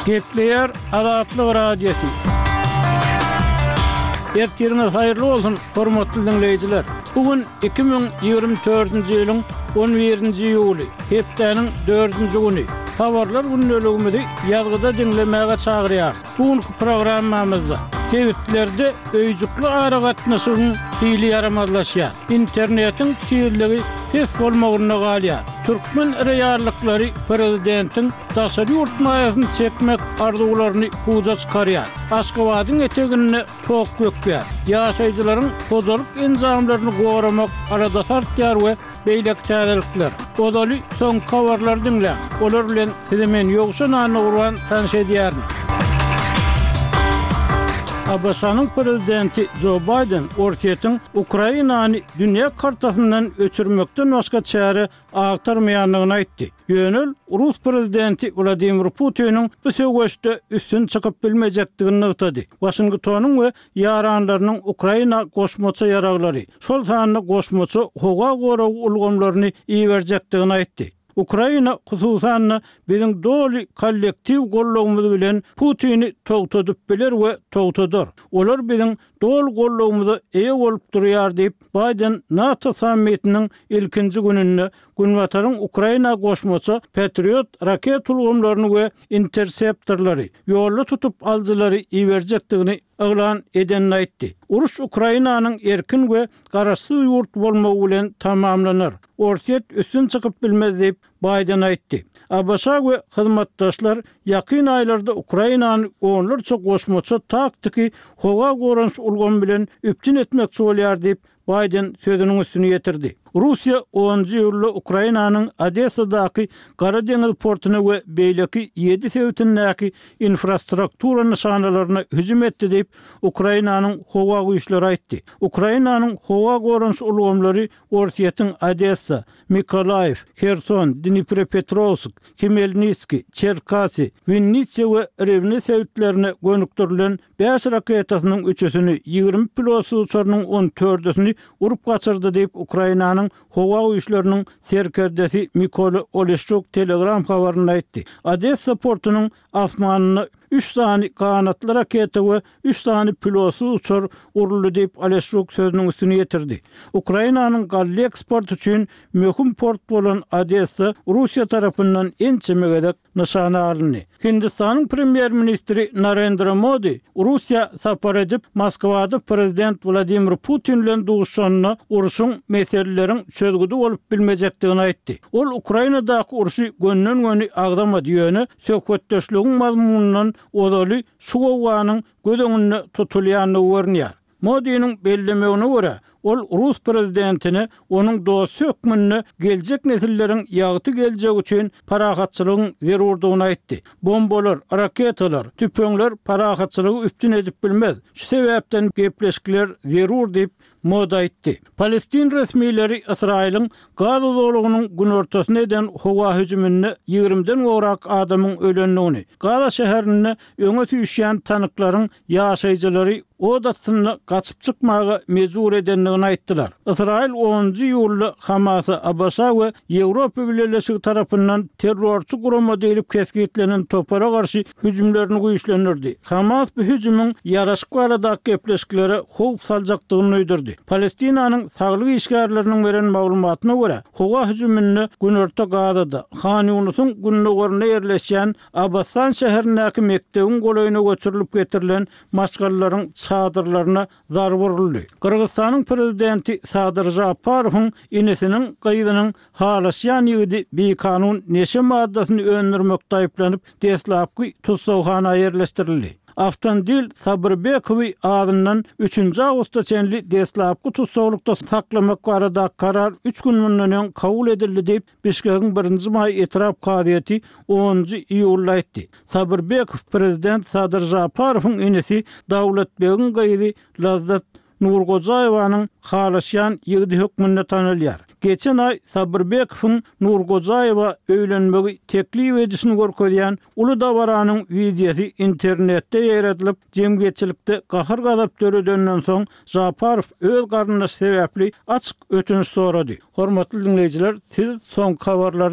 Gepleyer Azatlyk Radiosu. Ertiriniz hayırlı olsun, hormatly dinleyijiler. Bugün 2024-nji ýylyň 11-nji ýuly, hepdeniň 4-nji güni. Habarlar günnäligimizi ýazgyda dinlemäge çagyrýar. Bugünkü programmamyzda Tewittlerde öýjükli ara gatnaşygyň hili yaramazlaşýar. Internetiň tüýligi tez bolmagyna galýar. Türkmen reýarlyklary prezidentiň daşary ýurtmaýasyny çekmek arzuwlaryny puza çykarýar. Aşgabatyň etegine tok gökýär. Ýaşaýjylaryň pozalyk enzamlaryny goramak arada tartýar we beýlek täzelikler. Odaly soň habarlar dinle. Olar bilen sizemen ýogşan urwan tanış edýär. Abasanyň prezidenti Joe Biden ortaýatyň Ukrainany dünýä kartasyndan öçürmekden başga çäre agtarmaýanlygyny aýtdy. Ýönül Rus prezidenti Vladimir Putin'in bu söwgeçde üstün çykyp bilmejekdigini ýetdi. Washingtonyň we ýaranlarynyň Ukraina goşmaça ýaraglary şol sanyny goşmaça hoga goraw ulgamlaryny iýerjekdigini aýtdy. Ukraina hususan biziň doly kollektiv gollawymyz bilen Putin'i togtadyp biler we togtadyr. Olar biziň dol gollawymyzy eýe bolup durýar diýip Biden NATO sammitiniň ilkinji gününde Günbataryň Ukraina goşmaça Patriot raket ulgamlaryny we interceptorlary ýolly tutup aljylary iýerjekdigini elan edenini aýtdy. Uruş Ukrainanyň erkin we garaşsyz ýurt bolmagy bilen tamamlanar. Ortaýat üstün çykyp bilmez diýip Biden aýtdy. Abasa we hyzmatdaşlar ýakyn aýlarda Ukrainanyň onlarça goşmaça taktiki hoga goranç ulgam bilen üpçün etmekçi bolýar diýip Biden sözüniň üstüne ýetirdi. Russiya 10-njy ýylda Ukrainanyň Odessadaky Gara deňiz portuny we beýleki 7 sewtindäki infrastruktura nişanalaryna hüjüm etdi diýip Ukrainanyň howa güýçleri aýtdy. Ukrainanyň howa goranç ulgamlary ortaýatyň Odessa, Mykolaiv, Kherson, Dnipropetrovsk, Khmelnytski, Cherkasy, Vinnytsia we Rivne sewtlerine gönükdirilen 5 raketasynyň 3-süni 20 pilotly uçarynyň 14-süni urup gaçyrdy diýip Ukrainanyň howa güýçleriniň serkerdesi Mykola Oleshchuk telegram habaryny aýtdy. Odessa portunyň asmanyny 3 tane kanatly raketa we 3 tane pilotly uçar uruldy diýip Oleshchuk sözüniň üstüne ýetirdi. Ukrainanyň gally eksport üçin möhüm port bolan Odessa Russiya tarapyndan ençemegedek nişana alındy. Hindistanyň premier ministri Narendra Modi Russiya sapar edip Moskwada prezident Vladimir Putin bilen duguşanyna uruşyň meseleleriň çözgüdi bolup bilmejekdigini aýtdy. Ol Ukrainadaky uruşy gönnen-göni agdama diýeni söhbetdeşligiň mazmunundan odaly şu gowanyň gödöňünde tutulýanyny görnýär. Modi'nin bellemegine göre ol Rus prezidentini onun dost hökmünde geljek nesilleriň ýagty geljegi üçin parahatçylygyň zerurdygyny aýtdy. Bombalar, raketalar, tüpeňler parahatçylygy üpçün edip bilmez. Şu sebäpden gepleşikler zerur diýip Modi aýtdy. Palestin resmileri Israýlyň Gaza zolugynyň gün ortasyna eden howa hüjümine 20-den gorak adamyň ölenligini, Gaza şäherine öňe süýşýän tanyklaryň ýaşaýjylary odasyny gaçyp çykmagy mejbur edenligini aýtdylar. Israýl 10-njy ýylda Hamasy Abasa we Ýewropa Birleşigi tarapyndan terrorçy gurama diýilip kesgitlenen topara garşy hüjümlerini güýçlendirdi. Hamas bu hüjümüň ýaraşyk baradaky gepleşikleri howp saljakdygyny öýdirdi. Palestinanyň saglyk işgärleriniň beren maglumatyna görä, howa hüjümini günorta Gazada, Han Yunusyň günnägerine ýerleşýän Abasan şäherindäki mekdebiň golaýyna göçürilip getirilen maşgallaryň çadırlaryna zar vuruldy. Kırgızstanyň prezidenti Sadyr Japarowyň inesiniň gyýdynyň halaşýan ýygy bir kanun neşe maddasyny öndürmekde aýplanyp Deslapky tutsawhana ýerleşdirildi. Avtandil Sabrbekowy adyndan 3-nji awgustda çenli Deslapky tutsawlykda saklamak barada karar 3 gün mundan kabul edildi diýip Bişkekiň 1-nji may etrap kadyety 10-njy iýulda aýtdy. Sabrbekow prezident Sadyr Japarowyň inesi Dawlatbegiň gyýdy Lazzat Nurgojayewaň halaşýan ýygy hökmünde tanylýar. Geçen ay Sabrbekowyň Nurgojayewa öýlenmegi teklip edişini görkezýän Uly Dawaranyň wideosy internetde ýeredilip, jemgyýetçilikde gahar gazap törödenden soň Japarow öz garnyşy sebäpli açyk ötünç sorady. Hormatly dinleýijiler, siz soň habarlar